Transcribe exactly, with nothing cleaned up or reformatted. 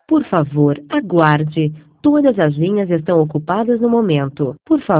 Por favor, aguarde. Todas as linhas estão ocupadas no momento. Por favor.